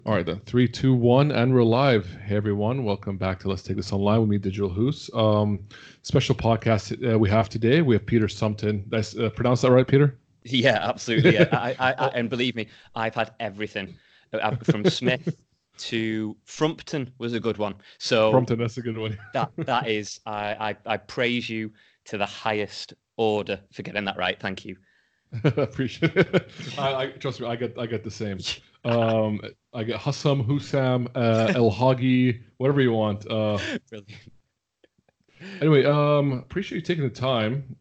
All right, then. Three, two, one, and we're live. Hey, everyone. Welcome back to Let's Take This Online with me, Digital Hoos. Special podcast we have today. We have Peter Sumpton. Did I pronounce that right, Peter? Yeah, absolutely. Yeah. And believe me, I've had everything from Smith to Frumpton was a good one. So Frumpton, that's a good one. that is, I praise you to the highest order for getting that right. Thank you. Appreciate it. I trust me. I get the same. Um, I get Hassam, Hussam, El Hagi, whatever you want. Brilliant. Anyway, appreciate you taking the time.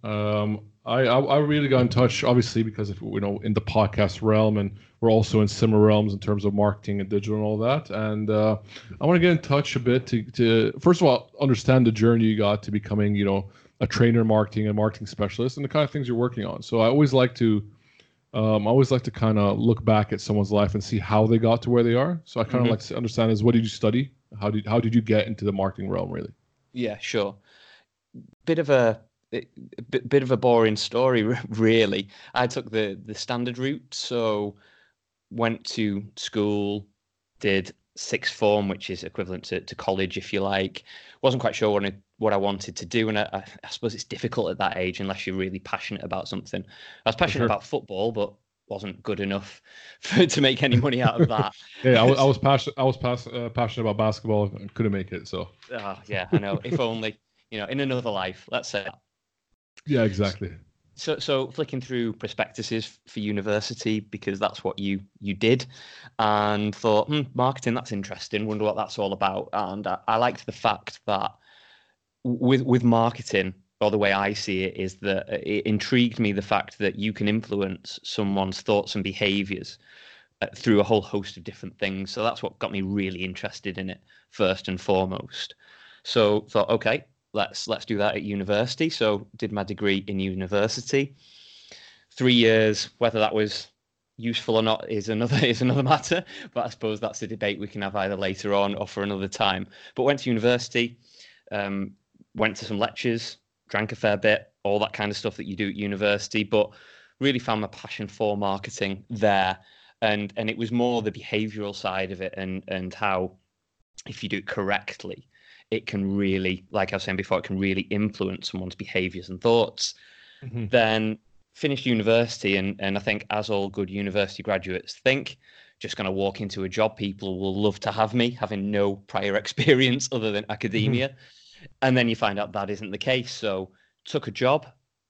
I really got in touch, obviously, because if in the podcast realm, and we're also in similar realms in terms of marketing and digital and all that. And I want to get in touch a bit to first of all understand the journey you got to becoming, a trainer in marketing and marketing specialist, and the kind of things you're working on. So I always like to kind of look back at someone's life and see how they got to where they are. So I kind of Hmm. like to understand is what did you study? How did you get into the marketing realm, really? Yeah, sure. Bit of a bit of a boring story, really. I took the standard route, so went to school, did sixth form, which is equivalent to college, if you like. Wasn't quite sure what I wanted to do, and I suppose it's difficult at that age unless you're really passionate about something. I was For passionate sure. about football, but wasn't good enough to make any money out of that. Yeah, I was passionate. Passionate about basketball and couldn't make it. So Yeah, I know. If only, in another life, let's say. yeah, exactly. So flicking through prospectuses for university because that's what you did, and thought, marketing, that's interesting. Wonder what that's all about. And I liked the fact that with marketing, or the way I see it, is that it intrigued me the fact that you can influence someone's thoughts and behaviors through a whole host of different things. So that's what got me really interested in it first and foremost. So thought, okay, let's do that at university. So did my degree in university. 3 years, whether that was useful or not is another matter. But I suppose that's a debate we can have either later on or for another time. But went to university, um, went to some lectures, drank a fair bit, all that kind of stuff that you do at university. But really found my passion for marketing there, and it was more the behavioural side of it, and how if you do it correctly, it can really, like I was saying before, it can really influence someone's behaviours and thoughts. Hmm. Then finished university, and I think, as all good university graduates think, just going to walk into a job. People will love to have me, having no prior experience other than Hmm. academia. And then you find out that isn't the case. So took a job,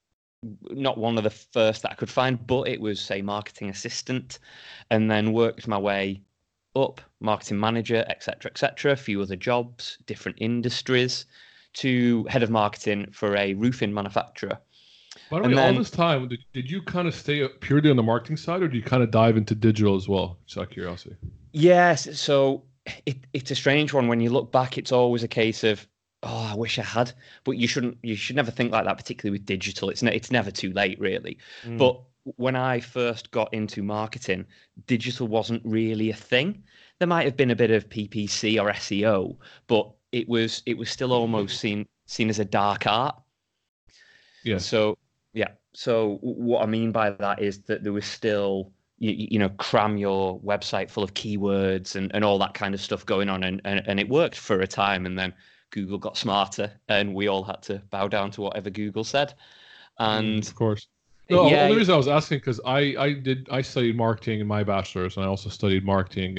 not one of the first that I could find, but it was, say, marketing assistant, and then worked my way up, marketing manager, etc., a few other jobs, different industries, to head of marketing for a roofing manufacturer. By the way, And all then, this time, did you kind of stay purely on the marketing side, or do you kind of dive into digital as well? Just out of curiosity. yes, so it's a strange one. When you look back, it's always a case of, oh, I wish I had, but you should never think like that, particularly with digital. It's never too late, really. Mm. But when I first got into marketing, digital wasn't really a thing. There might have been a bit of PPC or SEO, but it was still almost seen as a dark art. Yes. So yeah. So what I mean by that is that there was still, cram your website full of keywords and all that kind of stuff going on, and it worked for a time, and then Google got smarter and we all had to bow down to whatever Google said. And Of course. No, yeah, only reason I was asking because I studied marketing in my bachelor's, and I also studied marketing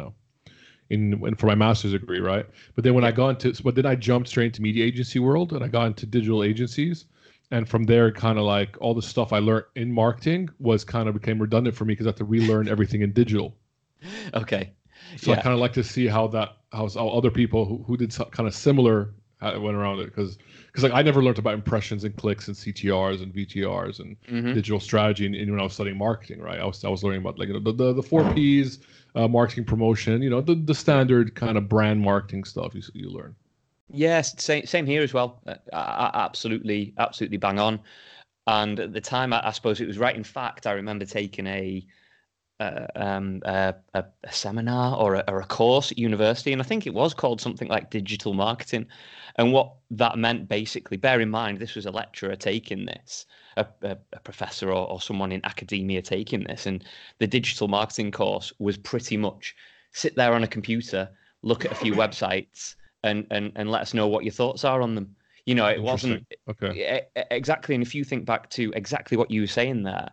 for my master's degree, right? But then when I yeah. got into, but then I jumped straight into media agency world, and I got into digital agencies, and from there, kind of like all the stuff I learned in marketing was kind of became redundant for me because I had to relearn everything in digital. Okay. So I Yeah. kind of like to see how other people who did kind of similar went around it because like I never learned about impressions and clicks and CTRs and VTRs and Hmm. digital strategy when I was studying marketing, right? I was learning about like the four P's, marketing promotion, the Yeah. standard kind of brand marketing stuff you learn. Yes, same here as well. Absolutely bang on. And at the time, I suppose it was right. In fact, I remember taking a seminar or a course at university, and I think it was called something like digital marketing. And what that meant, basically, bear in mind, this was a lecturer taking this, a professor or someone in academia taking this, and the digital marketing course was pretty much sit there on a computer, look at a few websites, and let us know what your thoughts are on them. You know, it wasn't exactly. And if you think back to exactly what you were saying there,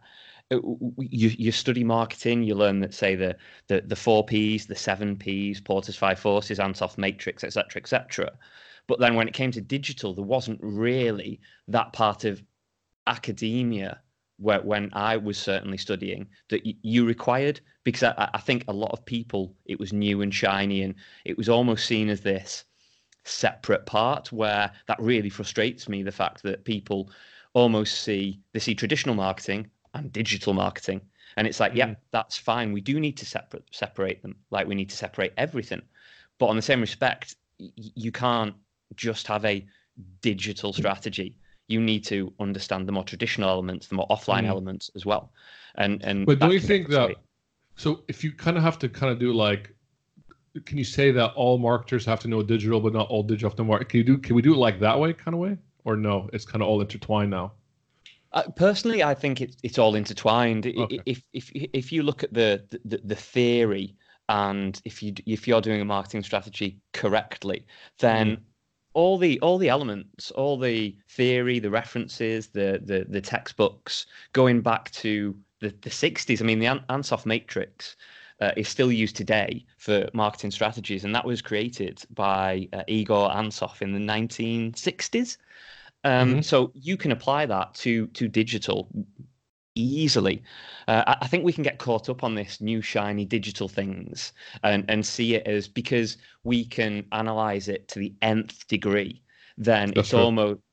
you study marketing, you learn that, say, the 4 Ps, the 7 Ps, Porter's 5 Forces, Ansoff Matrix, etc., etc. But then when it came to digital, there wasn't really that part of academia when I was certainly studying that you required, because I think a lot of people, it was new and shiny, and it was almost seen as this separate part, where that really frustrates me, the fact that people almost see traditional marketing and digital marketing, and it's like, yeah, that's fine, we do need to separate them, like we need to separate everything, but on the same respect, you can't just have a digital strategy. You need to understand the more traditional elements, the more offline elements as well. And but don't you think that, so if you kind of have to kind of do like, can you say that all marketers have to know digital, but not all digital have to market? Can we do it like that way, kind of way, or no? It's kind of all intertwined now. Personally, I think it's all intertwined. Okay. If you look at the theory, and if you're doing a marketing strategy correctly, then all the elements, all the theory, the references, the textbooks going back to the 60s. I mean, the Ansoff Matrix is still used today for marketing strategies, and that was created by Igor Ansoff in the 1960s. So you can apply that to digital easily. I think we can get caught up on this new shiny digital things and see it as, because we can analyze it to the nth degree, then it's almost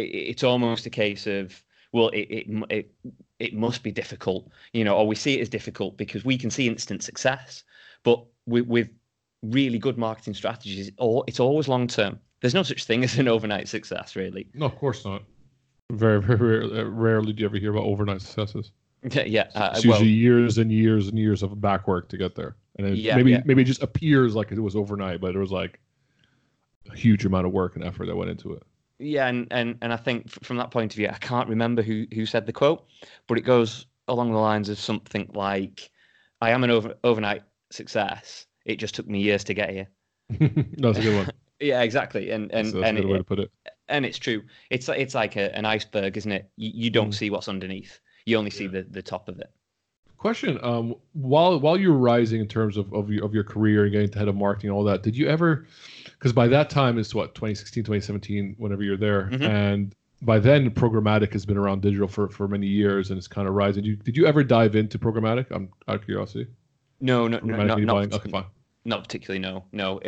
a case of, well, it must be difficult, you know, or we see it as difficult because we can see instant success. But with really good marketing strategies, it's always long term. There's no such thing as an overnight success, really. No, of course not. Very, very rarely do you ever hear about overnight successes. It's usually years and years and years of back work to get there, and maybe it just appears like it was overnight, but it was like a huge amount of work and effort that went into it. Yeah, and I think from that point of view, I can't remember who said the quote, but it goes along the lines of something like, "I am an overnight success. It just took me years to get here." That's a good one. Yeah, exactly, and that's a good way to put it. And it's true. It's like an iceberg, isn't it? You don't see what's underneath. You only see the top of it. Question: while you were rising in terms of your career and getting to head of marketing and all that, did you ever? Because by that time it's what, 2016, 2017, whenever you're there, and by then programmatic has been around digital for many years and it's kind of rising. Did you ever dive into programmatic? I'm out of curiosity. No, not okay, fine. Not particularly. No.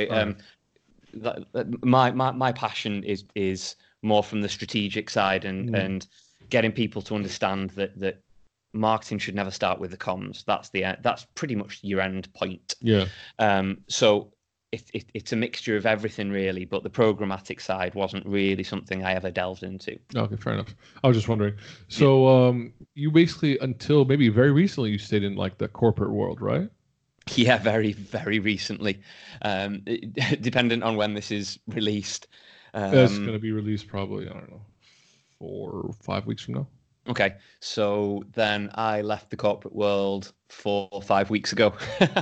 My passion is more from the strategic side and getting people to understand that marketing should never start with the comms. That's pretty much your end point. Yeah. So it's a mixture of everything, really, but the programmatic side wasn't really something I ever delved into. Okay, fair enough. I was just wondering. So you basically, until maybe very recently, you stayed in like the corporate world, right? Yeah, very, very recently. Dependent on when this is released. It's going to be released probably, I don't know, 4 or 5 weeks from now. Okay, so then I left the corporate world 4 or 5 weeks ago.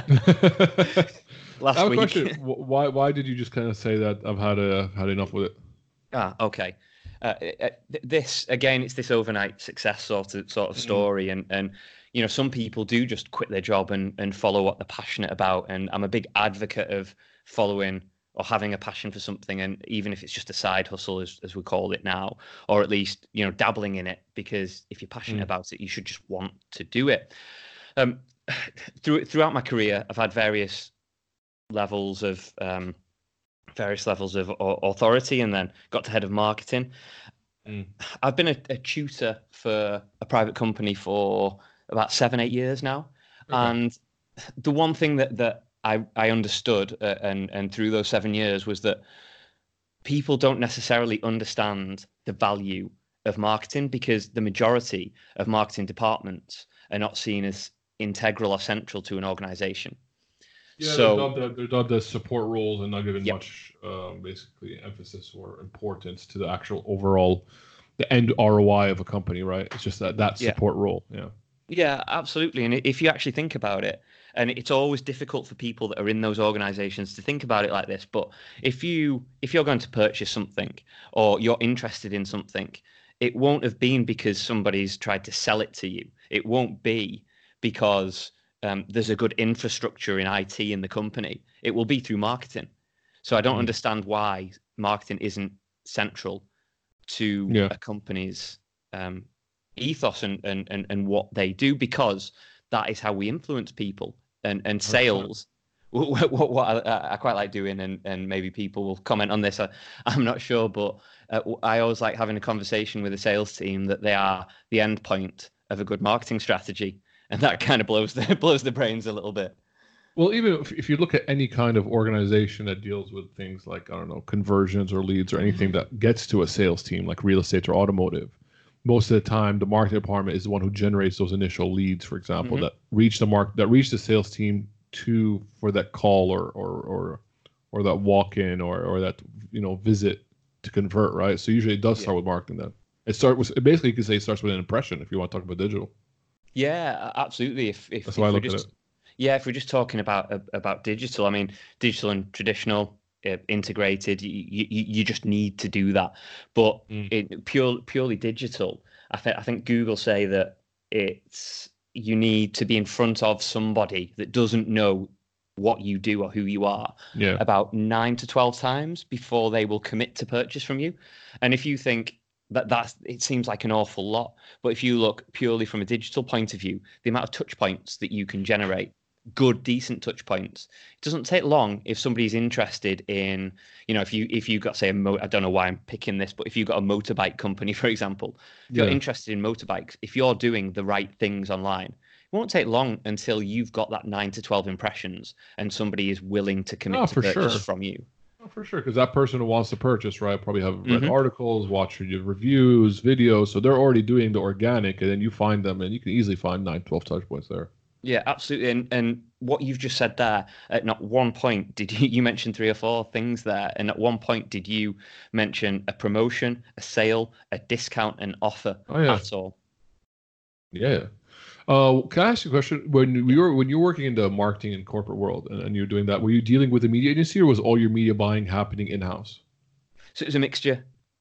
Last I have week. A question. Why did you just kind of say that I've had enough with it? Okay. This again, it's this overnight success sort of story, and you know, some people do just quit their job and follow what they're passionate about. And I'm a big advocate of following or having a passion for something, and even if it's just a side hustle, as we call it now, or at least, you know, dabbling in it, because if you're passionate about it, you should just want to do it. Throughout my career, I've had various levels of authority, and then got to head of marketing. I've been a tutor for a private company for about 7-8 years now. Okay. And the one thing that I understood and through those 7 years was that people don't necessarily understand the value of marketing, because the majority of marketing departments are not seen as integral or central to an organization. Yeah, so they're not the support roles and not given much basically emphasis or importance to the actual overall, the end ROI of a company, right? It's just that support role. Yeah. Yeah, absolutely. And if you actually think about it, And it's always difficult for people that are in those organizations to think about it like this. But if you're going to purchase something or you're interested in something, it won't have been because somebody's tried to sell it to you. It won't be because there's a good infrastructure in IT in the company. It will be through marketing. So I don't understand why marketing isn't central to a company's ethos and what they do, because that is how we influence people. And sales, what I quite like doing, and maybe people will comment on this, I'm not sure, but I always like having a conversation with a sales team that they are the end point of a good marketing strategy, and that kind of blows the brains a little bit. Well, even if you look at any kind of organization that deals with things like, I don't know, conversions or leads or anything that gets to a sales team like real estate or automotive, most of the time the marketing department is the one who generates those initial leads, for example, that reach the sales team for that call or that walk-in or that visit to convert, right? So usually it does start with marketing. Then basically you could say it starts with an impression if you want to talk about digital. Yeah, absolutely. If that's why I look at it. Yeah, if we're just talking about digital, I mean, digital and traditional integrated, you just need to do that. But purely digital, I think Google say that you need to be in front of somebody that doesn't know what you do or who you are about 9 to 12 times before they will commit to purchase from you. And if you think it seems like an awful lot, but if you look purely from a digital point of view, the amount of touch points that you can generate, good, decent touch points, it doesn't take long if somebody's interested in, if you've got, say, I don't know why I'm picking this, but if you've got a motorbike company, for example, if you're interested in motorbikes, if you're doing the right things online, it won't take long until you've got that 9 to 12 impressions and somebody is willing to commit to purchase from you. Oh, for sure, because that person who wants to purchase, right, probably have read articles, watched your reviews, videos, so they're already doing the organic, and then you find them, and you can easily find 9, 12 touch points there. Yeah, absolutely. And what you've just said there, at not one point did you mention 3 or 4 things there, and at one point did you mention a promotion, a sale, a discount, an offer at all? Yeah. Can I ask you a question? When you're working in the marketing and corporate world and you're doing that, were you dealing with a media agency, or was all your media buying happening in-house? So it was a mixture.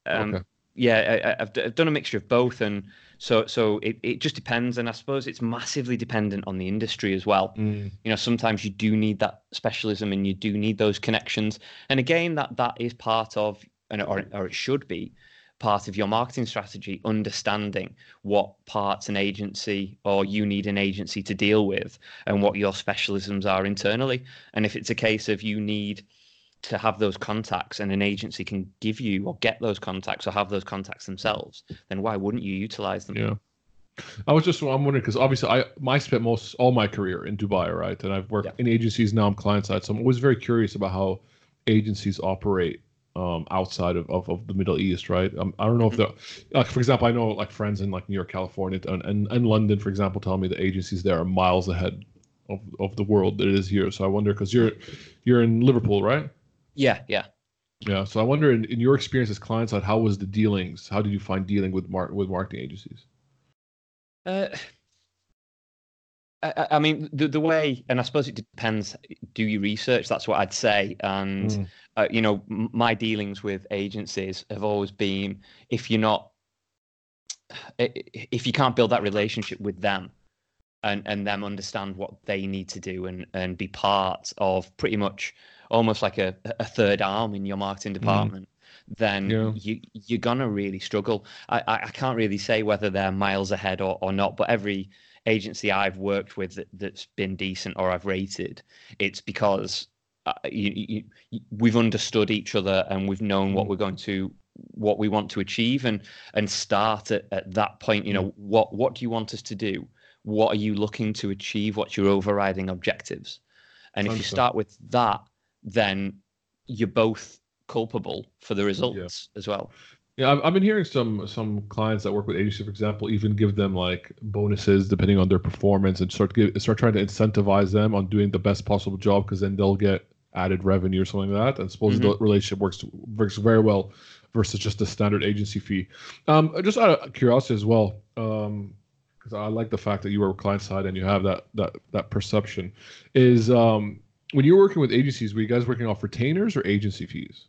Yeah, I've done a mixture of both, and so it just depends, and I suppose it's massively dependent on the industry as well. Sometimes you do need that specialism and you do need those connections, and again, that is part of, or it should be part of your marketing strategy, understanding what parts an agency or you need an agency to deal with and what your specialisms are internally. And if it's a case of you need to have those contacts and an agency can give you or get those contacts or have those contacts themselves, then why wouldn't you utilize them? Yeah. I'm wondering, because obviously I spent all my career in Dubai, right? And I've worked in agencies, now I'm client side. So I'm always very curious about how agencies operate outside of the Middle East, right? I don't know if for example, I know like friends in like New York, California, and London, for example, tell me the agencies there are miles ahead of the world that it is here. So I wonder, because you're in Liverpool, right? Yeah. So I wonder, in your experience as client side, how was the dealings? How did you find dealing with marketing agencies? I mean, the way, and I suppose it depends, do you research? That's what I'd say. And, my dealings with agencies have always been, if you can't build that relationship with them and them understand what they need to do and be part of pretty much almost like a third arm in your marketing department, then you're going to really struggle. I can't really say whether they're miles ahead or not, but every agency I've worked with that's been decent or I've rated, it's because we've understood each other and we've known what we want to achieve and start at that point. What do you want us to do? What are you looking to achieve? What's your overriding objectives? And if you start with that, then you're both culpable for the results as well. Yeah, I've been hearing some clients that work with agencies, for example, even give them like bonuses depending on their performance and start trying to incentivize them on doing the best possible job, because then they'll get added revenue or something like that. And suppose the relationship works very well versus just a standard agency fee. Just out of curiosity as well, because because I like the fact that you are client side and you have that perception. Is when you're working with agencies, were you guys working off retainers or agency fees?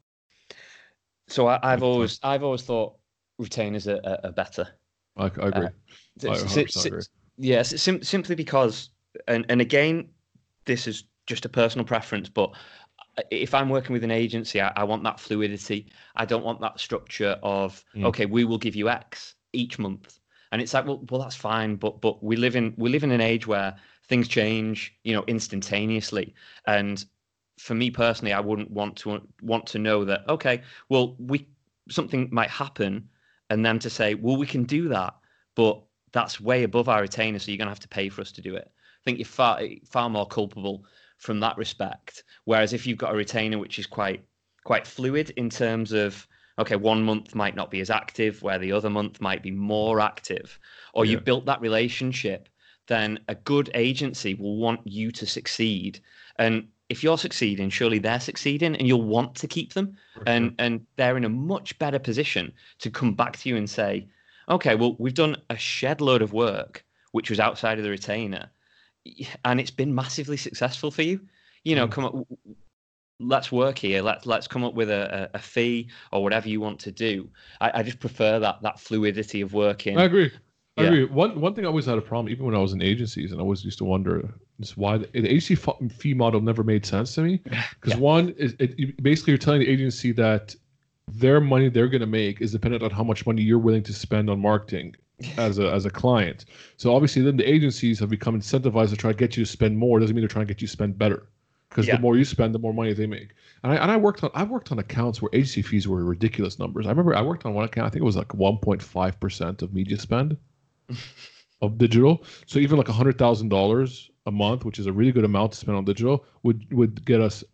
So I've always thought retainers are better. I agree. I 100% agree. Yes, simply because, and again, this is just a personal preference, but if I'm working with an agency, I want that fluidity. I don't want that structure of okay, we will give you X each month, and it's like, well, that's fine, but we live in an age where things change, instantaneously, and for me personally, I wouldn't want to know that okay, well, something might happen, and then to say, well, we can do that, but that's way above our retainer, so you're going to have to pay for us to do it. I think you're far more culpable from that respect. Whereas if you've got a retainer which is quite fluid in terms of okay, 1 month might not be as active, where the other month might be more active, or you've built that relationship, then a good agency will want you to succeed. And if you're succeeding, surely they're succeeding, and you'll want to keep them. And they're in a much better position to come back to you and say, okay, well, we've done a shed load of work which was outside of the retainer, and it's been massively successful for you. Come up, let's work here. Let's come up with a fee or whatever you want to do. I just prefer that fluidity of working. I agree. I agree. One thing I always had a problem, even when I was in agencies, and I always used to wonder is why the agency fee model never made sense to me. Because one is basically you're telling the agency that their money they're going to make is dependent on how much money you're willing to spend on marketing as a client. So obviously then the agencies have become incentivized to try to get you to spend more. Doesn't mean they're trying to get you to spend better, because the more you spend, the more money they make. And I've worked on accounts where agency fees were ridiculous numbers. I remember I worked on one account, I think it was like 1.5% of media spend of digital. So even like $100,000 a month, which is a really good amount to spend on digital, would get us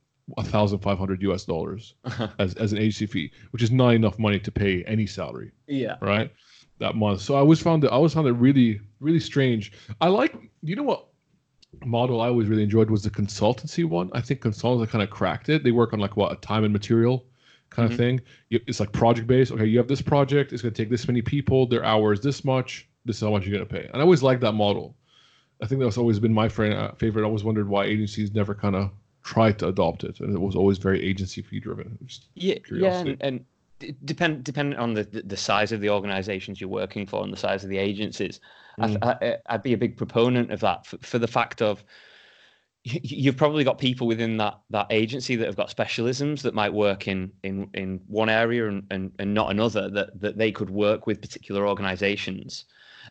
$1,500 as an agency fee, which is not enough money to pay any salary. Right. That month. So I always found it really, really strange. What model I always really enjoyed was the consultancy one. I think consultants kind of cracked it. They work on like a time and material kind of thing. It's like project based. Okay, you have this project. It's going to take this many people. Their hours this much. This is how much you're going to pay. And I always liked that model. I think that's always been my favorite. I always wondered why agencies never kind of tried to adopt it, and it was always very agency fee driven. And depending on the size of the organizations you're working for and the size of the agencies, I'd be a big proponent of that for the fact of you've probably got people within that agency that have got specialisms that might work in one area and not another, that they could work with particular organizations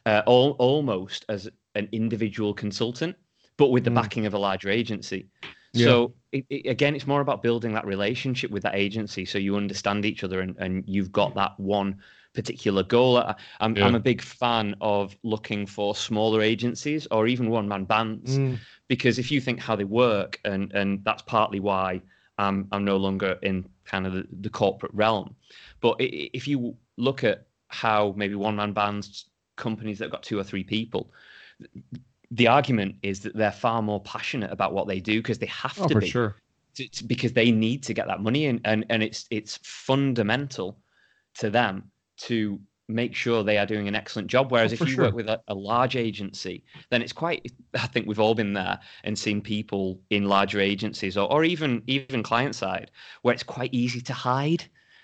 almost as an individual consultant, but with the backing of a larger agency. So again, it's more about building that relationship with that agency, so you understand each other and you've got that one particular goal. I'm a big fan of looking for smaller agencies or even one-man bands, because if you think how they work, and that's partly why I'm no longer in kind of the corporate realm. But if you look at how maybe one-man bands, companies that have got 2 or 3 people, the argument is that they're far more passionate about what they do because they have to be. Sure. Because they need to get that money in, and it's fundamental to them to make sure they are doing an excellent job. Whereas if you work with a large agency, then it's quite, I think we've all been there and seen people in larger agencies or even client side where it's quite easy to hide.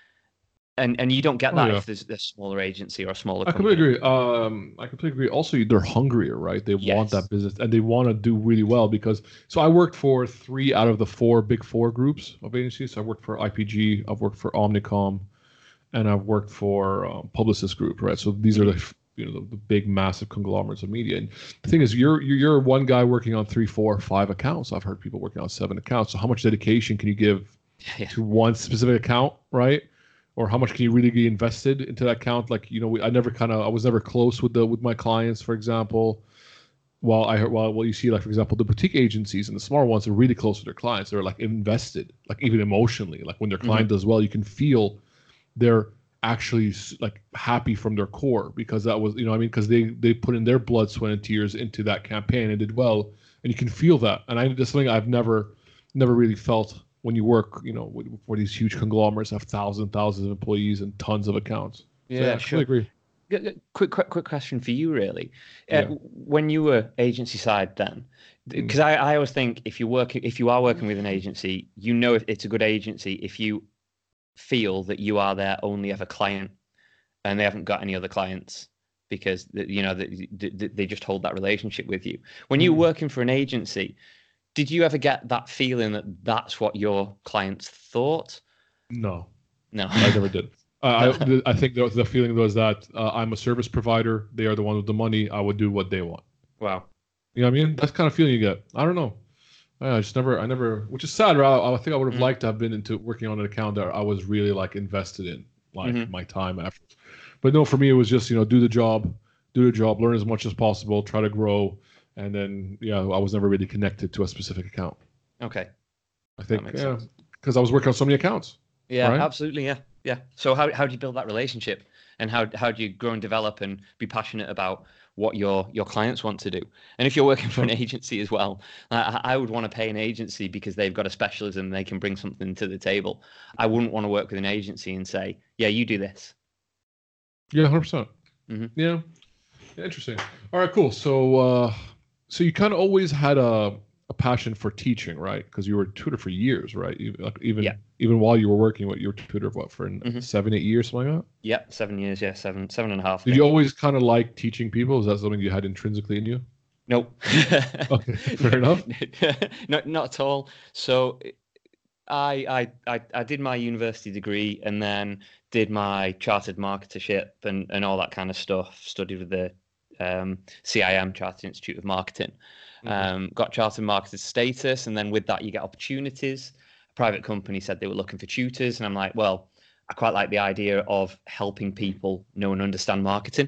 And you don't get that if there's a smaller agency or a smaller company. I completely agree. Also, they're hungrier, right? They want that business and they want to do really well so I worked for 3 out of the 4 big 4 groups of agencies. So I worked for IPG, I've worked for Omnicom, and I've worked for Publicis Group, right? So these are the big, massive conglomerates of media. And the thing is, you're one guy working on 3, 4, 5 accounts. I've heard people working on 7 accounts. So how much dedication can you give to one specific account, right? Or how much can you really be invested into that account? Like, I was never close with my clients, for example. While you see, like, for example, the boutique agencies and the smaller ones are really close to their clients. They're like invested, like even emotionally. Like when their client does well, you can feel they're actually like happy from their core because that was, because they put in their blood, sweat, and tears into that campaign and did well, and you can feel that. And that's something I've never really felt. When you work, for these huge conglomerates have thousands of employees and tons of accounts. I agree. Quick question for you, really. Yeah. When you were agency side, then, Mm. because I always think if you are working with an agency, you know if it's a good agency if you feel that you are their only ever client and they haven't got any other clients because they just hold that relationship with you. When you were Mm. working for an agency, did you ever get that feeling that that's what your clients thought? No, No. I never did. I think the feeling was that I'm a service provider. They are the one with the money. I would do what they want. Wow. You know what I mean? That's the kind of feeling you get. I don't know. I never, which is sad. Right? I think I would have Mm. liked to have been into working on an account that I was really like invested in, like Hmm. my time, effort. But no, for me, it was just do the job, learn as much as possible, try to grow, and then yeah, I was never really connected to a specific account. Okay, I that think makes yeah, sense. because I was working on so many accounts, Yeah, right? absolutely. Yeah, yeah. So how do you build that relationship, and how do you grow and develop and be passionate about what your clients want to do? And if you're working for an agency as well, I would want to pay an agency because they've got a specialism, they can bring something to the table. I wouldn't want to work with an agency and say, yeah, you do this. Yeah, 100%. Hmm. Yeah. Yeah, interesting. All right, cool. So you kind of always had a passion for teaching, right? Because you were a tutor for years, right? Like Yeah. even while you were working, what you were tutor for what for Hmm. 7, 8 years, something like that. Yeah. 7 years. Yeah. Seven and a half, I Did you think. always kind of like teaching people? Is that something you had intrinsically in you? Nope. Okay, fair enough. Not at all. So I did my university degree and then did my chartered marketership and all that kind of stuff. Studied with the CIM, Chartered Institute of Marketing. Hmm. Got chartered marketer status, and then with that you get opportunities. A private company said they were looking for tutors, and I'm like, well, I quite like the idea of helping people know and understand marketing.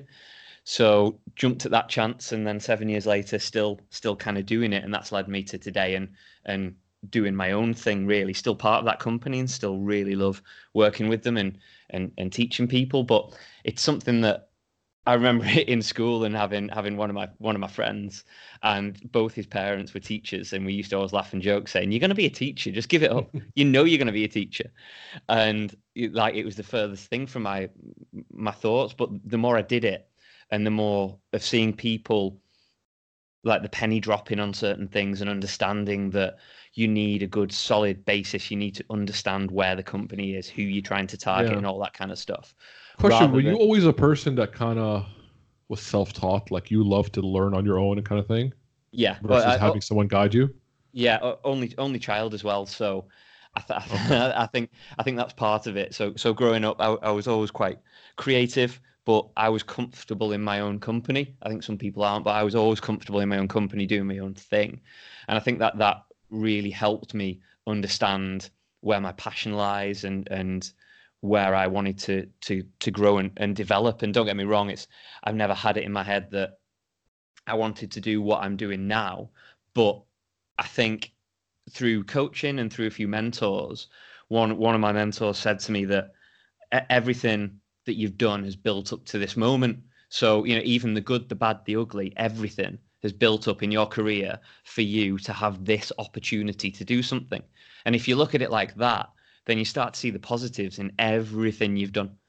So jumped at that chance, and then 7 years later, still kind of doing it, and that's led me to today and doing my own thing. Really, still part of that company, and still really love working with them and teaching people. But it's something that I remember in school and having one of my friends, and both his parents were teachers, and we used to always laugh and joke, saying, "You're going to be a teacher, just give it up. You know you're going to be a teacher." And like it was the furthest thing from my thoughts. But the more I did it, and the more of seeing people like the penny dropping on certain things and understanding that you need a good solid basis, you need to understand where the company is, who you're trying to target, Yeah. and all that kind of stuff, Question: rather were you than always a person that kind of was self-taught, like you love to learn on your own and kind of thing, yeah. versus having someone guide you? Yeah, only child as well. So Okay. I think that's part of it. So growing up, I was always quite creative, but I was comfortable in my own company. I think some people aren't, but I was always comfortable in my own company doing my own thing, and I think that really helped me understand where my passion lies and where I wanted to grow and develop. And don't get me wrong, it's I've never had it in my head that I wanted to do what I'm doing now, but I think through coaching and through a few mentors, one of my mentors said to me that everything that you've done has built up to this moment. So, even the good, the bad, the ugly, everything has built up in your career for you to have this opportunity to do something. And if you look at it like that, then you start to see the positives in everything you've done.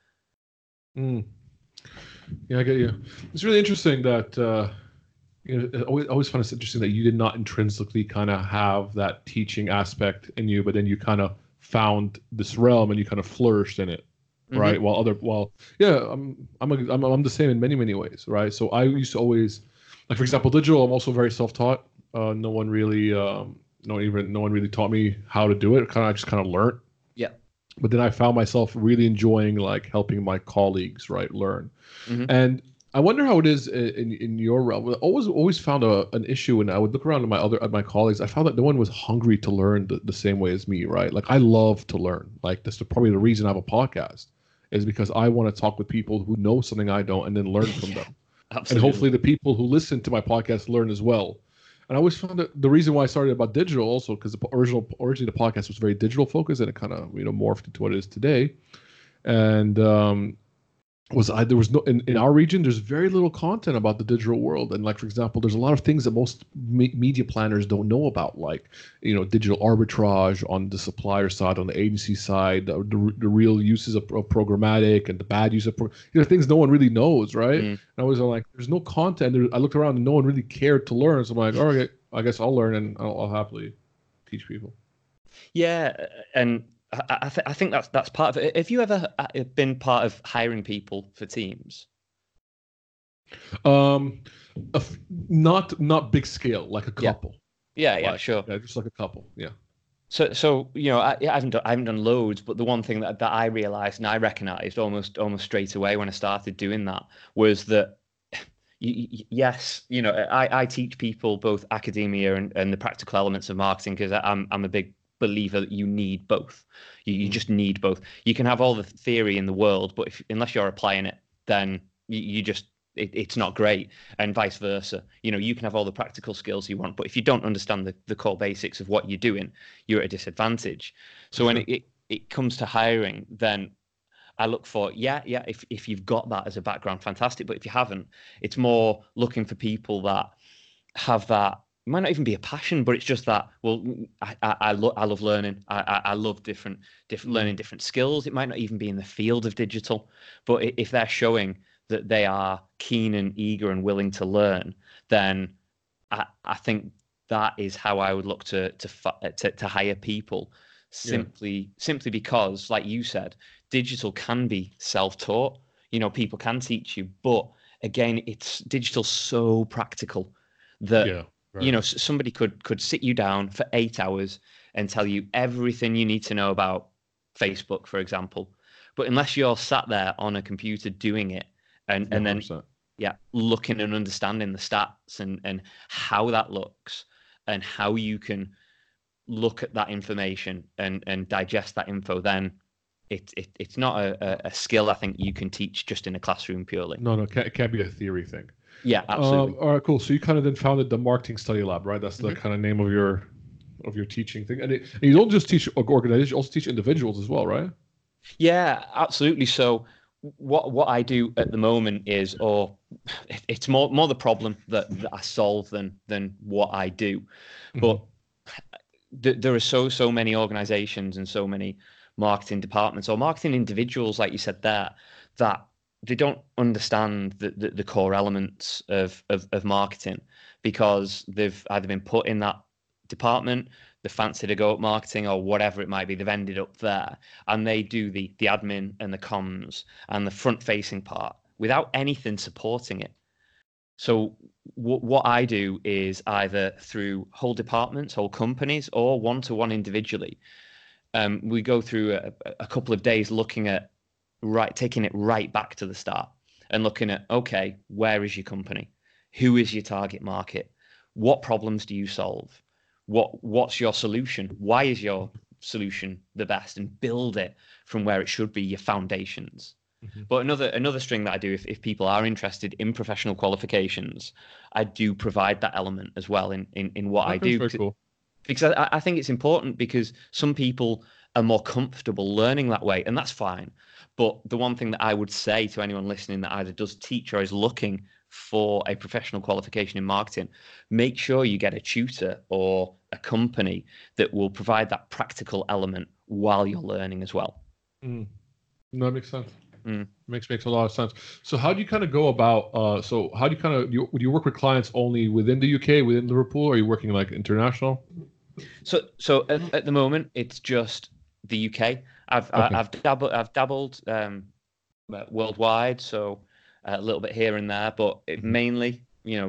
Mm. Yeah, I get you. It's really interesting that always find it interesting that you did not intrinsically kind of have that teaching aspect in you, but then you kind of found this realm and you kind of flourished in it, right? Hmm. While yeah, I'm the same in many ways, right? So I used to always, like for example, digital. I'm also very self-taught. No one really, no one really taught me how to do it. I just kind of learned. Yeah. But then I found myself really enjoying like helping my colleagues, right, learn. Hmm. And I wonder how it is in your realm. I always found an issue when I would look around at my colleagues. I found that no one was hungry to learn the same way as me, right? Like I love to learn. Like that's probably the reason I have a podcast is because I want to talk with people who know something I don't and then learn from Yeah, them. And absolutely. hopefully the people who listen to my podcast learn as well. And I always found that the reason why I started about digital also because originally the podcast was very digital focused and it kind of morphed into what it is today. And there was no in our region there's very little content about the digital world, and like for example there's a lot of things that most media planners don't know about, like digital arbitrage on the supplier side, on the agency side, the real uses of programmatic and the bad use of things no one really knows, right? And I was like, there's no content there. I looked around and no one really cared to learn, so I'm like, all right, I guess I'll learn and I'll happily teach people. Yeah, and I think that's part of it. Have you ever been part of hiring people for teams? Um, not big scale, like a couple. Yeah, sure. Yeah, just like a couple. Yeah. So I haven't done loads, but the one thing that I realized and I recognized almost straight away when I started doing that was that yes, I teach people both academia and the practical elements of marketing, because I'm a big believer that you need both. You just need both. You can have all the theory in the world, but unless you're applying it, then you just it's not great, and vice versa. You can have all the practical skills you want, but if you don't understand the core basics of what you're doing, you're at a disadvantage. So when it comes to hiring, then I look for, if you've got that as a background, fantastic. But if you haven't, it's more looking for people that have that. It might not even be a passion, but it's just that, well, I love learning. I love different learning different skills. It might not even be in the field of digital, but if they're showing that they are keen and eager and willing to learn, then I think that is how I would look to hire people. Simply because, like you said, digital can be self-taught. People can teach you, but again, it's digital so practical that somebody could sit you down for 8 hours and tell you everything you need to know about Facebook, for example. But unless you're sat there on a computer doing it and then looking and understanding the stats and how that looks and how you can look at that information and digest that info, then it's not a skill I think you can teach just in a classroom purely. No, it can't be a theory thing. Yeah, absolutely. All right, cool. So you kind of then founded the Marketing Study Lab, right? That's the kind of name of your teaching thing. And you don't just teach organizations, you also teach individuals as well, right? Yeah, absolutely. So what I do at the moment is, or it's more the problem that I solve than what I do. But there are so many organizations and so many marketing departments or marketing individuals, like you said there, that they don't understand the core elements of marketing, because they've either been put in that department, they fancy to go up marketing or whatever it might be, they've ended up there, and they do the admin and the comms and the front facing part without anything supporting it. So what I do is either through whole departments, whole companies, or one-to-one individually. We go through a couple of days looking at taking it right back to the start and looking at, okay, where is your company? Who is your target market? What problems do you solve? What's your solution? Why is your solution the best? And build it from where it should be, your foundations. But another string that I do, if people are interested in professional qualifications, I do provide that element as well in what I do. Very cool. Because I think it's important, because some people are more comfortable learning that way, and that's fine. But the one thing that I would say to anyone listening that either does teach or is looking for a professional qualification in marketing, make sure you get a tutor or a company that will provide that practical element while you're learning as well. No, that makes sense. Makes a lot of sense. So how do you kind of go about? Do you work with clients only within the UK, within Liverpool, or are you working like international? So at the moment, it's just the UK. I've dabbled worldwide, so a little bit here and there, but mainly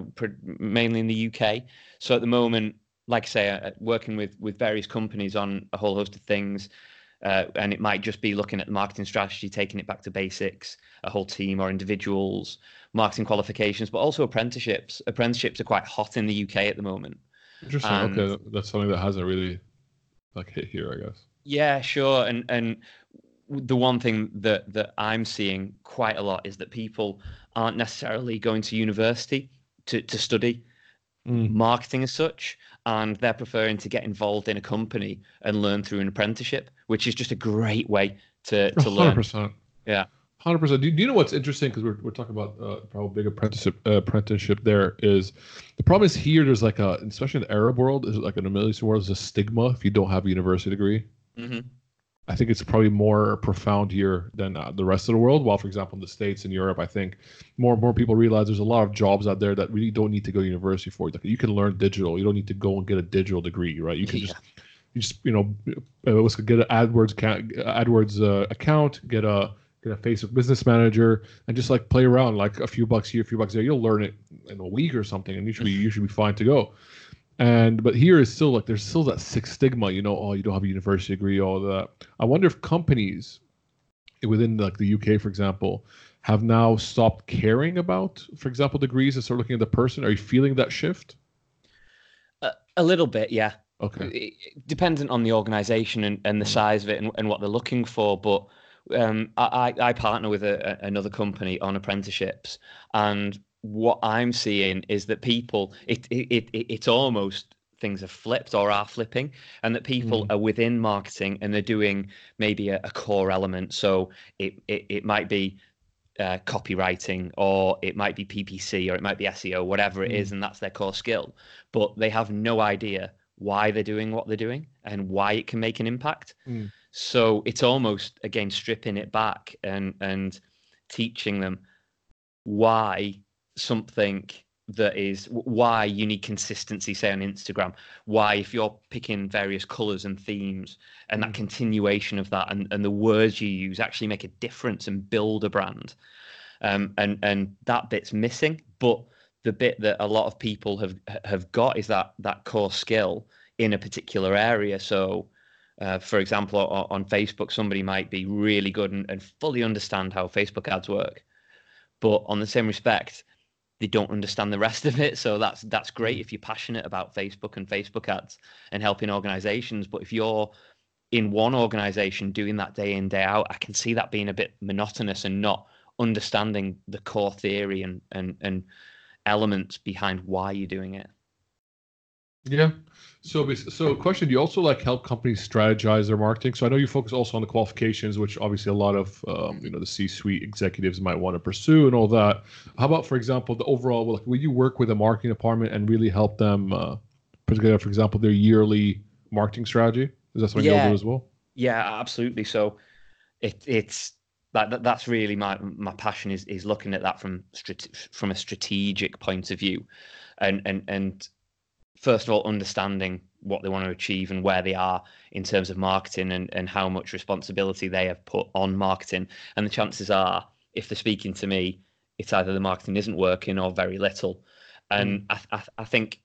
in the UK. So at the moment, like I say, working with various companies on a whole host of things. And it might just be looking at the marketing strategy, taking it back to basics, a whole team or individuals, marketing qualifications, but also apprenticeships. Apprenticeships are quite hot in the UK at the moment. Interesting. Okay, that's something that hasn't really hit here, I guess. Yeah, sure. And the one thing that I'm seeing quite a lot is that people aren't necessarily going to university to study marketing as such, and they're preferring to get involved in a company and learn through an apprenticeship, which is just a great way to learn. 100%. Yeah. 100%. Do you know what's interesting? Because we're talking about probably big apprenticeship. There is the problem is here. There's like a, especially in the Arab world, is like in the Middle Eastern world, there's a stigma if you don't have a university degree. Hmm. I think it's probably more profound here than the rest of the world. While, for example, in the States and Europe, I think more and more people realize there's a lot of jobs out there that really don't need to go to university for. Like you can learn digital. You don't need to go and get a digital degree, right? You can just get an AdWords account, get a Facebook Business Manager, and just like play around, like a few bucks here, a few bucks there. You'll learn it in a week or something, and you should be fine to go. But here is still like there's still that sick stigma, oh, you don't have a university degree, all of that. I wonder if companies within like the UK, for example, have now stopped caring about, for example, degrees and start looking at the person. Are you feeling that shift? A little bit, yeah. Okay. Dependent on the organization and the size of it and what they're looking for. But I partner with another company on apprenticeships, and what I'm seeing is that people, it's almost things have flipped or are flipping, and that people are within marketing and they're doing maybe a core element. So it might be copywriting, or it might be PPC, or it might be SEO, whatever it is, and that's their core skill. But they have no idea why they're doing what they're doing and why it can make an impact. So it's almost, again, stripping it back and teaching them why something that is, why you need consistency, say on Instagram, why if you're picking various colors and themes and that continuation of that and the words you use actually make a difference and build a brand. And that bit's missing. But the bit that a lot of people have got is that core skill in a particular area. So for example, on Facebook, somebody might be really good and fully understand how Facebook ads work, but on the same respect, they don't understand the rest of it. So that's great if you're passionate about Facebook and Facebook ads and helping organizations. But if you're in one organization doing that day in, day out, I can see that being a bit monotonous and not understanding the core theory and elements behind why you're doing it. Yeah. So question, do you also like help companies strategize their marketing? So I know you focus also on the qualifications, which obviously a lot of the C-suite executives might want to pursue and all that. How about, for example, the overall, like, will you work with a marketing department and really help them put together, for example, their yearly marketing strategy? Is that something you'll do as well? Yeah, absolutely. So it's that's really my passion is looking at that from a strategic point of view, and first of all, understanding what they want to achieve and where they are in terms of marketing and how much responsibility they have put on marketing. And the chances are, if they're speaking to me, it's either the marketing isn't working or very little. And I think,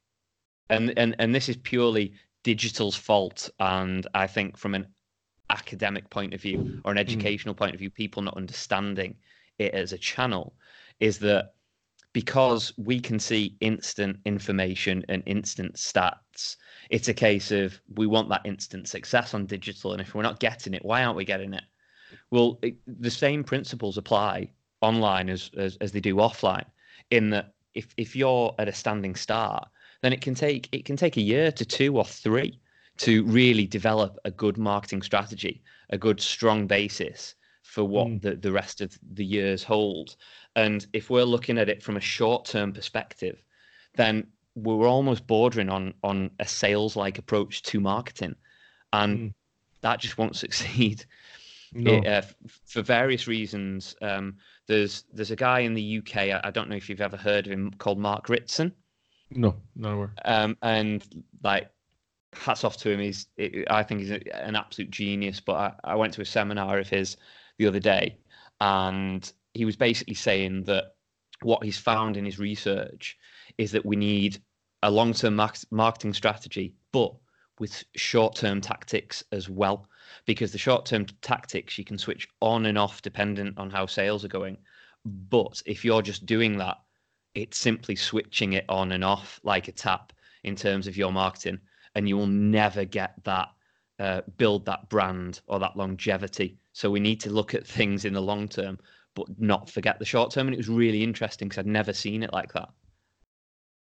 and this is purely digital's fault. And I think from an academic point of view or an educational point of view, people not understanding it as a channel, is that because we can see instant information and instant stats, it's a case of we want that instant success on digital. And if we're not getting it, why aren't we getting it? Well, the same principles apply online as they do offline, in that if you're at a standing start, then it can take a year to 2 or 3 to really develop a good marketing strategy, a good strong basis for what the rest of the years hold. And if we're looking at it from a short-term perspective, then we're almost bordering on a sales-like approach to marketing, and that just won't succeed. No. For various reasons. There's a guy in the UK, I don't know if you've ever heard of him, called Mark Ritson. No, not aware. And like, hats off to him. I think he's an absolute genius. But I went to a seminar of his the other day, and he was basically saying that what he's found in his research is that we need a long-term marketing strategy, but with short-term tactics as well, because the short-term tactics you can switch on and off dependent on how sales are going. But if you're just doing that, it's simply switching it on and off like a tap in terms of your marketing, and you will never get that build that brand or that longevity. So we need to look at things in the long term, but not forget the short term. And it was really interesting because I'd never seen it like that.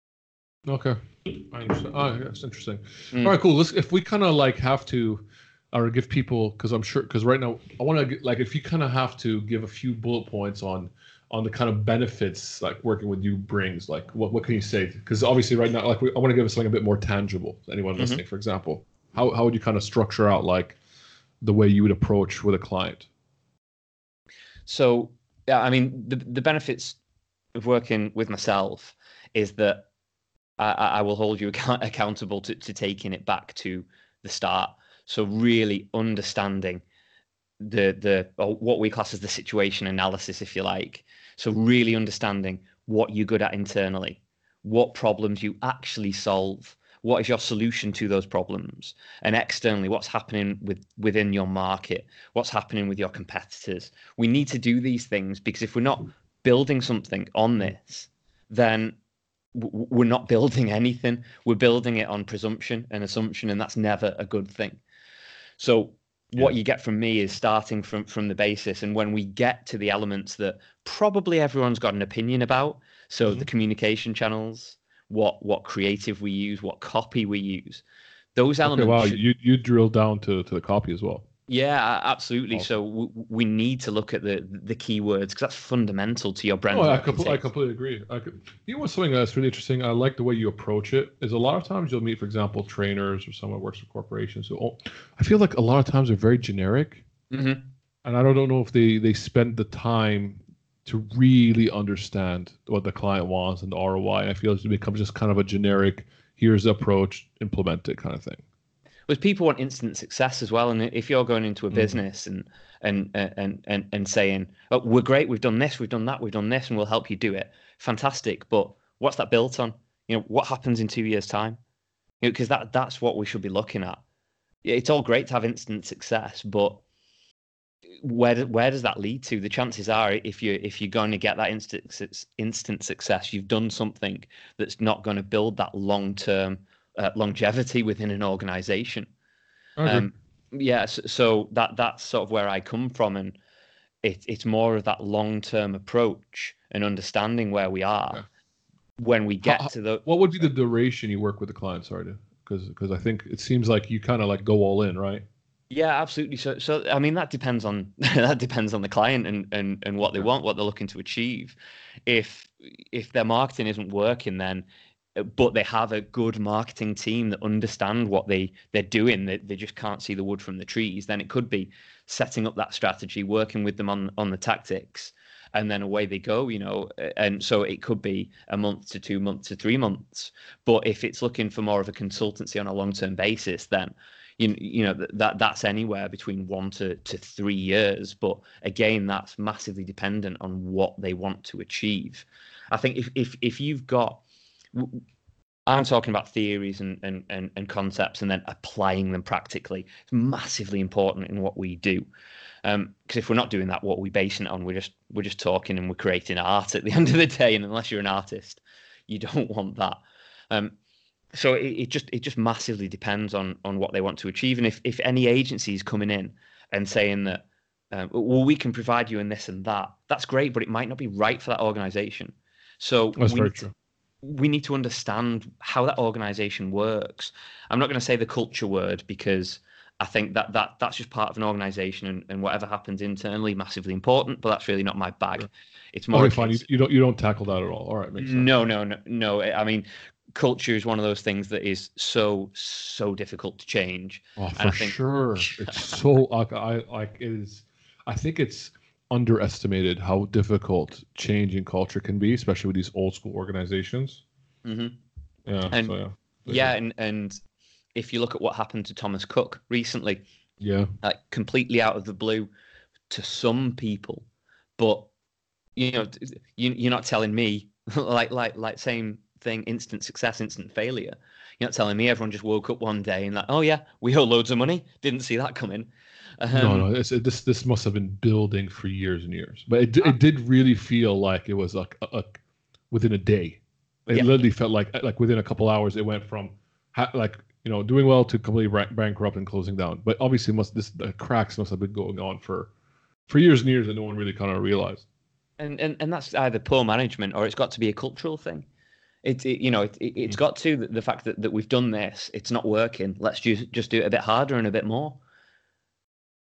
Okay, I understand. Oh, that's interesting. All right, cool. If we kind of like have to or give people, because I'm sure, because right now I want to, like, if you kind of have to give a few bullet points on the kind of benefits like working with you brings, like what can you say? Because obviously right now, like I want to give us something a bit more tangible to anyone listening. For example, how would you kind of structure out like the way you would approach with a client? So, yeah, I mean, the benefits of working with myself is that I will hold you accountable to taking it back to the start. So really understanding or what we class as the situation analysis, if you like. So really understanding what you're good at internally, what problems you actually solve, what is your solution to those problems, and externally, what's happening within your market, what's happening with your competitors. We need to do these things because if we're not building something on this, then we're not building anything. We're building it on presumption and assumption, and that's never a good thing. So what you get from me is starting from the basis, and when we get to the elements that probably everyone's got an opinion about, so the communication channels, what creative we use, what copy we use, those elements. Wow, you drill down to the copy as well. Yeah, absolutely. Awesome. So we need to look at the keywords because that's fundamental to your brand. Oh, I completely agree. You know what's something that's really interesting? I like the way you approach it. Is a lot of times you'll meet, for example, trainers or someone who works for corporations. So I feel like a lot of times they're very generic, and I don't know if they spend the time to really understand what the client wants and the ROI. I feel it becomes just kind of a generic, here's the approach, implement it kind of thing. But people want instant success as well, and if you're going into a business and saying, "Oh, we're great, we've done this, we've done that, we've done this, and we'll help you do it," fantastic. But what's that built on? You know, what happens in 2 years' time? You know, because that's what we should be looking at. It's all great to have instant success, but where does that lead to? The chances are, if you're going to get that instant success, you've done something that's not going to build that long-term longevity within an organization. So that's sort of where I come from, and it's more of that long-term approach and understanding where we are when we get to the. What would be the duration you work with the client? Sorry, because I think it seems like you kind of like go all in, right? Yeah, absolutely. So I mean that depends on the client and what they want, what they're looking to achieve. If their marketing isn't working, then but they have a good marketing team that understand what they're doing, they just can't see the wood from the trees, then it could be setting up that strategy, working with them on the tactics, and then away they go, you know. And so it could be a month to 2 months to 3 months. But if it's looking for more of a consultancy on a long-term basis, then you know that's anywhere between 1 to 3 years. But again, that's massively dependent on what they want to achieve. I think if you've got, I'm talking about theories and concepts and then applying them practically. It's massively important in what we do. Because if we're not doing that, what are we basing it on? We're just talking and we're creating art at the end of the day. And unless you're an artist, you don't want that. So it just massively depends on what they want to achieve. And if any agency is coming in and saying that, well, we can provide you in this and that, that's great, but it might not be right for that organization. So that's very true. We need to understand how that organization works. I'm not going to say the culture word because I think that's just part of an organization, and whatever happens internally, massively important, but that's really not my bag. Yeah. It's more fine. You don't tackle that at all. All right. Makes sense. No. I mean, culture is one of those things that is so difficult to change. Oh, for sure. It's so it is. I think it's underestimated how difficult change in culture can be, especially with these old school organizations. And if you look at what happened to Thomas Cook recently, like completely out of the blue to some people, but you know, you're not telling me like same thing, instant success, instant failure. You're not telling me everyone just woke up one day and like, oh yeah, we owe loads of money, didn't see that coming. No, this must have been building for years and years, but it did really feel like it was like within a day. It literally felt like within a couple hours it went from doing well to completely bankrupt and closing down. But obviously, the cracks must have been going on for years and years, and no one really kind of realized. And that's either poor management or it's got to be a cultural thing. It's got to the fact that we've done this, it's not working. Let's just do it a bit harder and a bit more.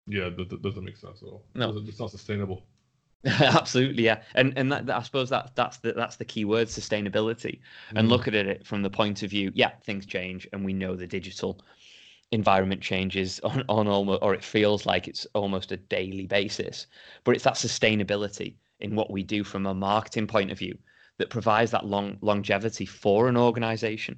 Yeah, that doesn't make sense at all. No. It's not sustainable. Absolutely, yeah, and I suppose that's the key word, sustainability, and look at it from the point of view, yeah, things change, and we know the digital environment changes on almost, or it feels like it's almost a daily basis, but it's that sustainability in what we do from a marketing point of view that provides that longevity for an organization.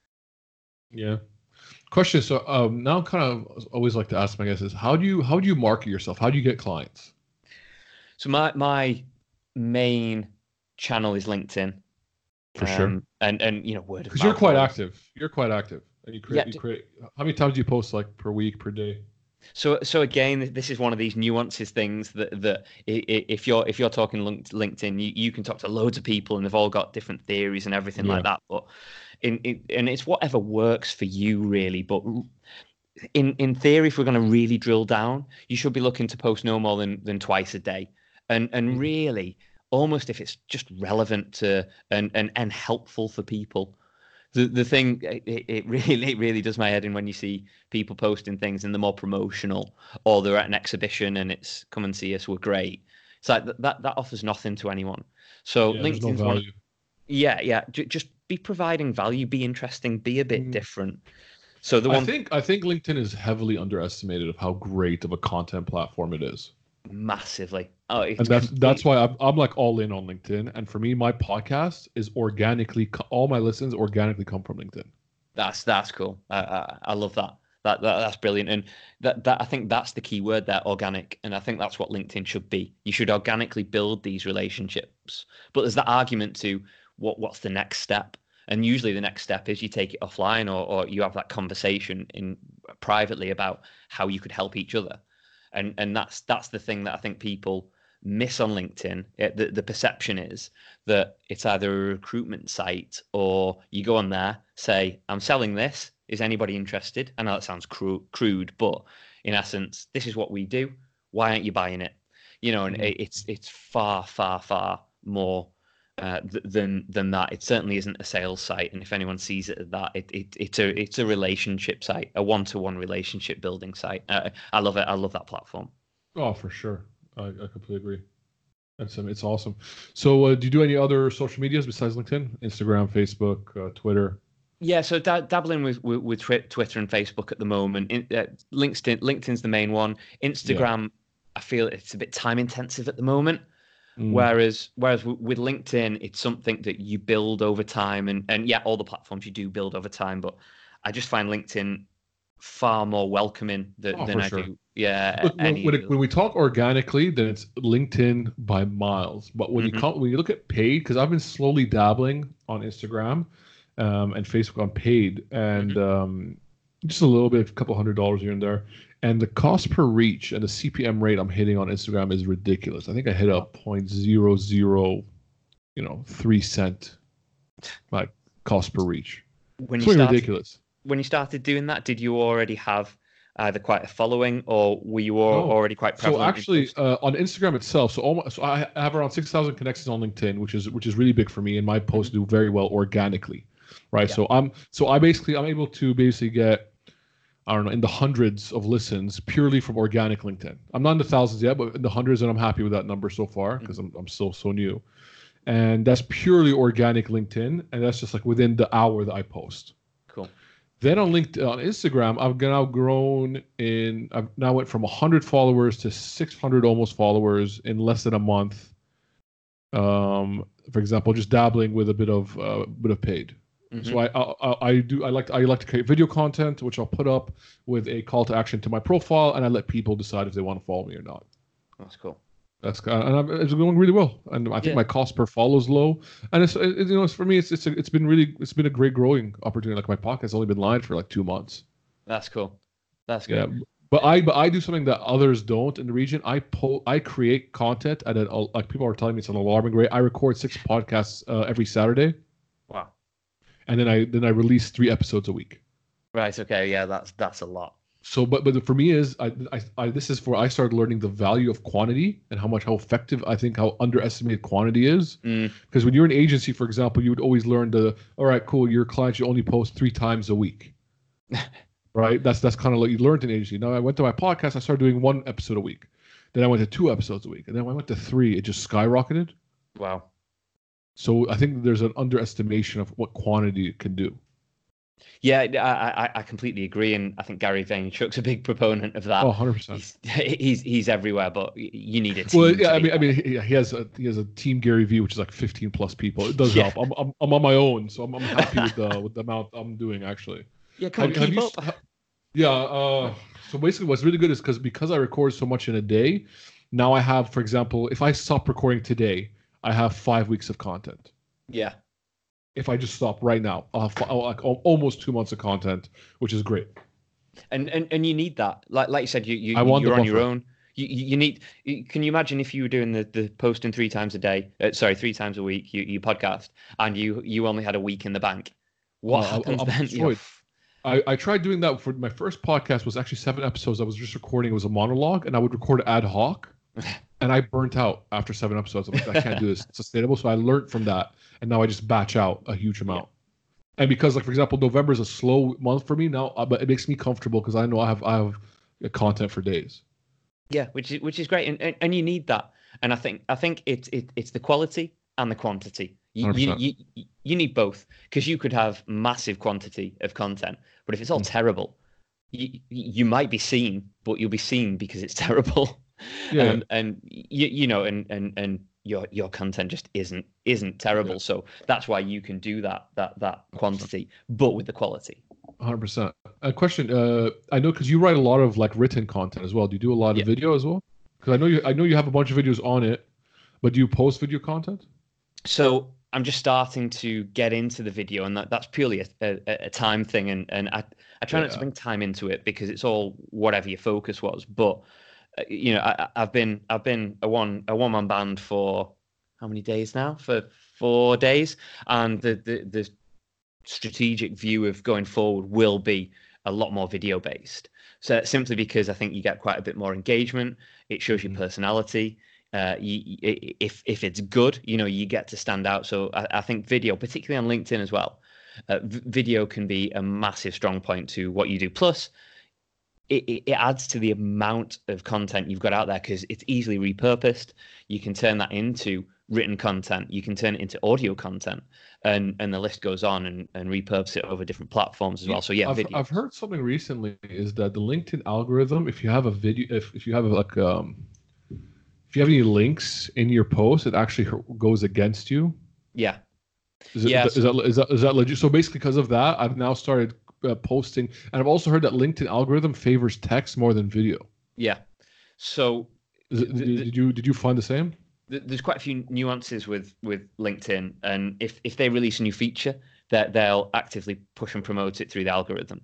Yeah. Question. So now, kind of always like to ask my guests is how do you market yourself? How do you get clients? So my main channel is LinkedIn, For sure. and word of Because mouth. you're quite active. You're quite active, and you Yeah. create. How many times do you post, like, per week, per day? So again, this is one of these nuances things that if you're talking LinkedIn, you can talk to loads of people and they've all got different theories and everything Yeah. like that. But and it's whatever works for you really. But in theory, if we're going to really drill down, you should be looking to post no more than twice a day, and really almost if it's just relevant to and helpful for people. The thing it really does my head in when you see people posting things and they're more promotional or they're at an exhibition and it's come and see us, we're great. It's like that offers nothing to anyone. So Yeah, there's no LinkedIn's value. just be providing value, be interesting, be a bit different. So I think LinkedIn is heavily underestimated of how great of a content platform it is. Massively. Oh, And that's why I'm like all in on LinkedIn. And for me, my podcast is all my listens organically come from LinkedIn. That's cool. I love that. That's brilliant. And that I think that's the key word there, organic. And I think that's what LinkedIn should be. You should organically build these relationships. But there's that argument to what's the next step? And usually the next step is you take it offline or you have that conversation privately about how you could help each other. And that's the thing that I think people miss on LinkedIn. The perception is that it's either a recruitment site or you go on there, say, I'm selling this. Is anybody interested? I know that sounds crude, but in essence, this is what we do. Why aren't you buying it? And it's far, far, far more than that. It certainly isn't a sales site. And if anyone sees it as that, it's a relationship site, a one-to-one relationship building site. I love it. I love that platform. Oh, for sure. I completely agree. It's awesome. So do you do any other social medias besides LinkedIn? Instagram, Facebook, Twitter? Yeah, so dabbling with Twitter and Facebook at the moment. LinkedIn's the main one. Instagram, I feel it's a bit time intensive at the moment. Whereas with LinkedIn, it's something that you build over time, and yeah, all the platforms you do build over time. But I just find LinkedIn far more welcoming than I do. Yeah, look, when we talk organically, then it's LinkedIn by miles. But when you look at paid, because I've been slowly dabbling on Instagram and Facebook on paid, and just a little bit, a couple $100 here and there. And the cost per reach and the CPM rate I'm hitting on Instagram is ridiculous. I think I hit a 0.00, 3 cent like cost per reach. It's ridiculous. When you started doing that, did you already have either quite a following or were you already quite prevalent? So actually, on Instagram itself, so I have around 6,000 connections on LinkedIn, which is really big for me, and my posts do very well organically, right? Yeah. I'm able to basically get, I don't know, in the hundreds of listens purely from organic LinkedIn. I'm not in the thousands yet, but in the hundreds, and I'm happy with that number so far because I'm still so new. And that's purely organic LinkedIn, and that's just like within the hour that I post. Cool. Then on Instagram, I've now went from 100 followers to 600 almost followers in less than a month. For example, just dabbling with a bit of paid. So I like to create video content, which I'll put up with a call to action to my profile, and I let people decide if they want to follow me or not. That's cool. It's going really well, and I think my cost per follow is low. And for me, it's been a great growing opportunity. Like my podcast's only been live for like 2 months. That's cool. That's good. Yeah, but I do something that others don't in the region. I create content at like people are telling me it's an alarming rate. I record 6 podcasts every Saturday. Wow. And then I release 3 episodes a week. Right. Okay. Yeah. That's a lot. So, but for me is this is where I started learning the value of quantity and how effective I think how underestimated quantity is. Because when you're an agency, for example, you would always learn all right, cool, your clients you only post 3 times a week, right? That's kind of like you learned in agency. Now I went to my podcast. I started doing 1 episode a week. Then I went to 2 episodes a week, and then when I went to 3, it just skyrocketed. Wow. So I think there's an underestimation of what quantity it can do. Yeah, I completely agree, and I think Gary Vaynerchuk's a big proponent of that. Oh, 100%. He's everywhere, but you need a team. Well, yeah, I mean, he has a team Gary V, which is like 15 plus people. It does help. I'm on my own, so I'm happy with the amount I'm doing actually. Yeah, come on, keep up. Yeah. So basically, what's really good is because I record so much in a day. Now I have, for example, if I stop recording today, I have 5 weeks of content. Yeah. If I just stop right now, I'll have like almost 2 months of content, which is great. And you need that. Like you said, you're on your own. You need. Can you imagine if you were doing the posting 3 times a day? 3 times a week. You podcast, and you only had a week in the bank. What happens then? I tried doing that for my first podcast. Was actually 7 episodes. I was just recording. It was a monologue, and I would record ad hoc. And I burnt out after 7 episodes. I'm like, I can't do this. It's sustainable. So I learned from that, and now I just batch out a huge amount. Yeah. And because, like, for example, November is a slow month for me now, but it makes me comfortable because I know I have content for days. Yeah, which is great, and you need that. And I think it's the quality and the quantity. You need both, because you could have massive quantity of content, but if it's all terrible, you might be seen, but you'll be seen because it's terrible. Yeah. And your content just isn't terrible. Yeah. So that's why you can do that quantity, but with the quality. 100%. A question. I know because you write a lot of like written content as well. Do you do a lot of video as well? Because I know you have a bunch of videos on it, but do you post video content? So I'm just starting to get into the video, and that's purely a time thing. And I try not to bring time into it because it's all whatever your focus was. But I've been a one-man band for how many days now? For 4 days, and the strategic view of going forward will be a lot more video based. So simply because I think you get quite a bit more engagement. It shows your personality. If it's good, you get to stand out. So I think video, particularly on LinkedIn as well, video can be a massive strong point to what you do. Plus, it adds to the amount of content you've got out there because it's easily repurposed. You can turn that into written content. You can turn it into audio content, and the list goes on, and repurpose it over different platforms as well. So yeah, video. I've heard something recently is that the LinkedIn algorithm, if you have a video, if you have like if you have any links in your post, it actually goes against you. Yeah. Is that legit? So basically, because of that, I've now started posting, and I've also heard that LinkedIn algorithm favors text more than video. Yeah. So did you find the same? There's quite a few nuances with LinkedIn, and if they release a new feature, that they'll actively push and promote it through the algorithm.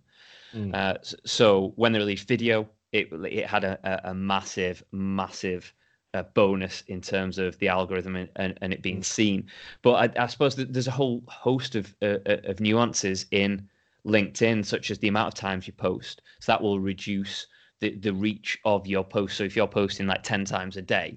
So when they released video, it had a massive bonus in terms of the algorithm and it being seen. But I suppose that there's a whole host of nuances in LinkedIn, such as the amount of times you post. So that will reduce the reach of your post. So if you're posting like 10 times a day,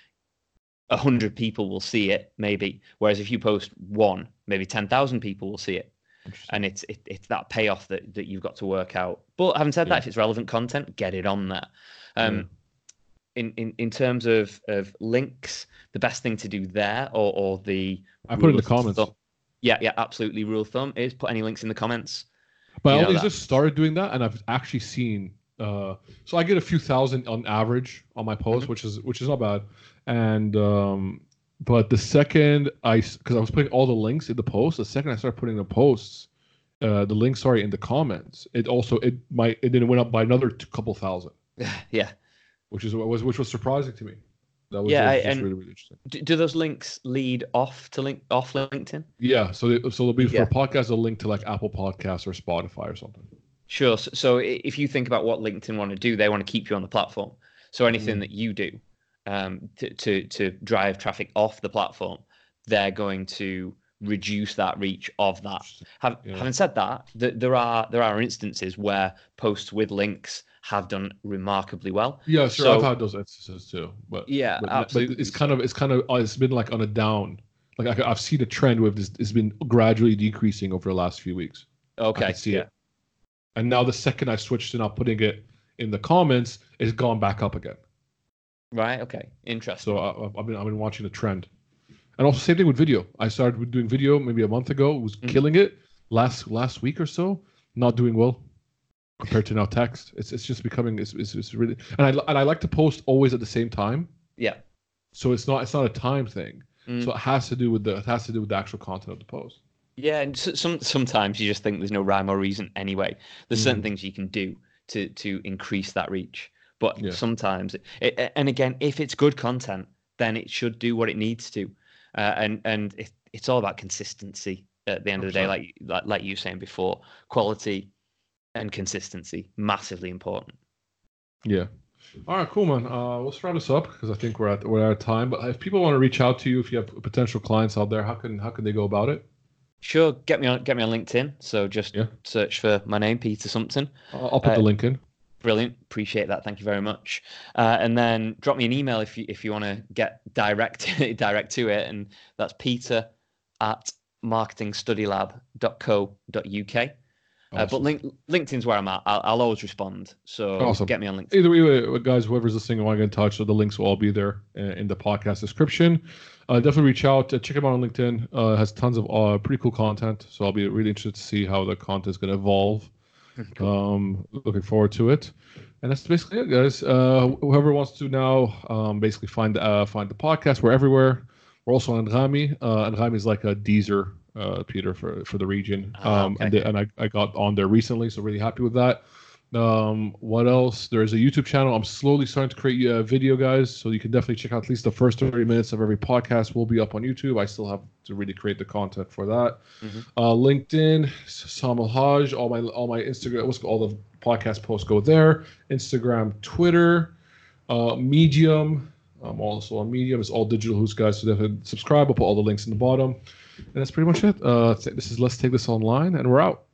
100 people will see it maybe. Whereas if you post one, maybe 10,000 people will see it. And it's that payoff that you've got to work out. But having said that, if it's relevant content, get it on there. In terms of links, the best thing to do there, or the I put it in the comments. Yeah, absolutely. Rule of thumb is put any links in the comments. But I always just started doing that, and I've actually seen. So I get a few thousand on average on my post, which is not bad. And but the second because I was putting all the links in the post, the second I started putting the posts, the links in the comments, it then went up by another couple thousand. Yeah. Which was surprising to me. That was really, really interesting. Do those links lead off LinkedIn? Yeah, so there'll be for a podcast a link to like Apple Podcasts or Spotify or something. Sure. So if you think about what LinkedIn want to do, they want to keep you on the platform. So anything that you do to drive traffic off the platform, they're going to reduce that reach of that. Having said that, there are instances where posts with links have done remarkably well. Yeah, sure. So, I've had those instances too, but absolutely. But it's been like on a down. Like I've seen a trend where it's been gradually decreasing over the last few weeks. Okay, I can see it. And now the second I switched to now putting it in the comments, it's gone back up again. Right. Okay. Interesting. So I've been watching the trend. And also same thing with video. I started doing video maybe a month ago. It was killing it. Last week or so, not doing well compared to now text. It's just becoming it's really, and I like to post always at the same time. Yeah. So it's not a time thing. So it has to do with the actual content of the post. Yeah, and sometimes you just think there's no rhyme or reason anyway. There's certain things you can do to increase that reach. But sometimes, and again, if it's good content, then it should do what it needs to. And it's all about consistency at the end of the day, like you were saying before. Quality and consistency, massively important. Yeah. All right, cool, man. Let's wrap this up because I think we're out of time. But if people want to reach out to you, if you have potential clients out there, how can they go about it? Sure, get me on LinkedIn. So just search for my name, Peter Sumpton. I'll put the link in. Brilliant, appreciate that. Thank you very much. And then drop me an email if you want to get direct to it, and that's peter@marketingstudylab.co.uk. Awesome. But LinkedIn's where I'm at. I'll always respond. So awesome. Get me on LinkedIn. Either way, guys, whoever's listening and want to get in touch, so the links will all be there in the podcast description. Definitely reach out. Check him out on LinkedIn. Has tons of pretty cool content. So I'll be really interested to see how the content is going to evolve. Cool. Looking forward to it. And that's basically it, guys. Whoever wants to now basically find the podcast, we're everywhere. We're also on Andrami. Andrami is like a Deezer, Peter, for the region. Okay. And I got on there recently, so really happy with that. What else? There's a YouTube channel. I'm slowly starting to create video, guys, so you can definitely check out at least the first 30 minutes of every podcast will be up on YouTube. I still have to really create the content for that. LinkedIn, Sam Alhaj, all my Instagram, all the podcast posts go there. Instagram, Twitter, Medium. I'm also on Medium. It's all digital hoots, guys, so definitely subscribe. I'll put all the links in the bottom. And that's pretty much it. This is Let's Take This Online, and we're out.